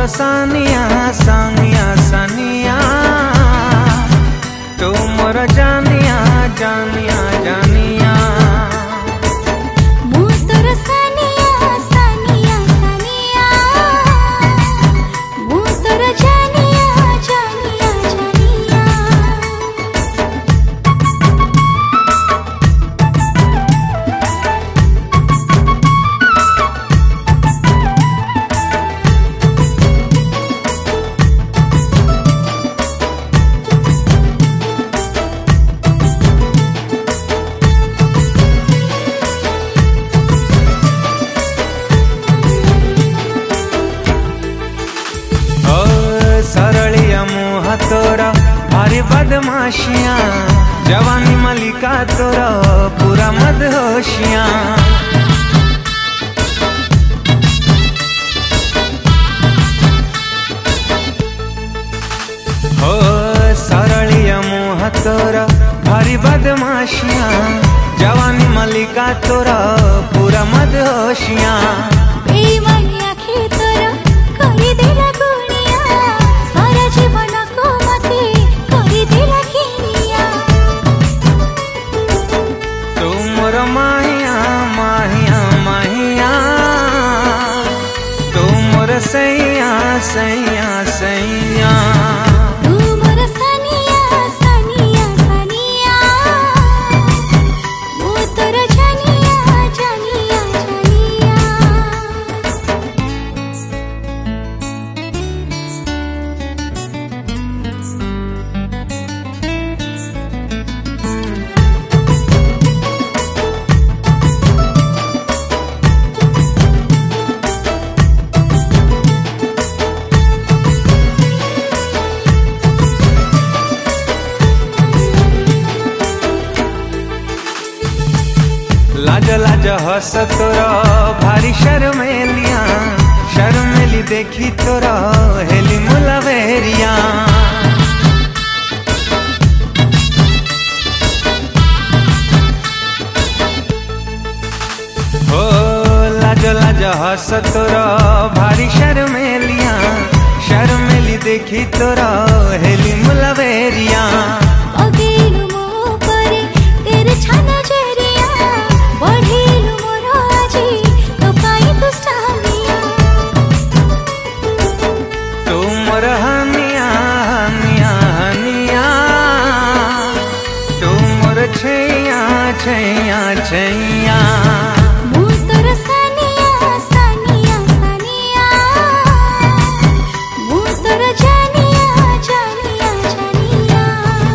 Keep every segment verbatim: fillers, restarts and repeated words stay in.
मोर सानिया सानिया सानिया तू मोर जानिया जानिया जानिया तोरा भारी बदमाशियां जवानी मलिका तोरा पूरा मदहोशियां हो सरलिया मुँह तोरा भारी बदमाशियां जवानी मलिका तोरा पूरा मदहोशियां माहिया माहिया माहिया तू मोर सैया सैया सैया तू मोर सनिया सनिया सनिया वो तोर जानिया जानिया जानिया लाज लाज हस तोरा भारी शर्मेलिया शर्मेली देखी तोरा हेली मुलावेरिया हो लाज लाज हस तोरा भारी शर्मेलिया शर्मेली देखी तोरा हेली मुलावेरिया छैया छैया छैया मोर सनिया सनिया सनिया मोर जानिया जानिया जानिया।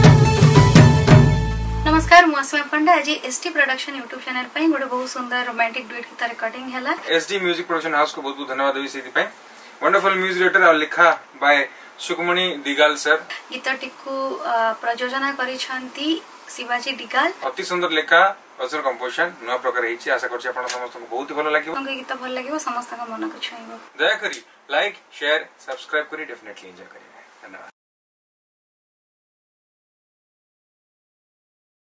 नमस्कार मु अस्मिता पंडा आज एसटी प्रोडक्शन यूट्यूब चैनल पे गोटे बहुत सुंदर रोमांटिक डुएट गीत रिकॉर्डिंग हैला। एसडी म्यूजिक प्रोडक्शन हाउस को बहुत बहुत धन्यवाद देवी सेति पे वंडरफुल म्यूजिक डायरेक्टर और लिखा बाय सुकुमणि दिगाल सर। गीतटी को प्रयोजना करिसंती शिवाजी दिगाल। अति सुंदर लेखा अजर कंपोजिशन नुआ प्रकार हेछि आशा करछि आपण समस्त को बहुत भलो लागिवो गीत भल लागिवो समस्त का मन को छुइबो। दया करी लाइक शेयर सब्सक्राइब करी डेफिनेटली एंजॉय करिवे। धन्यवाद।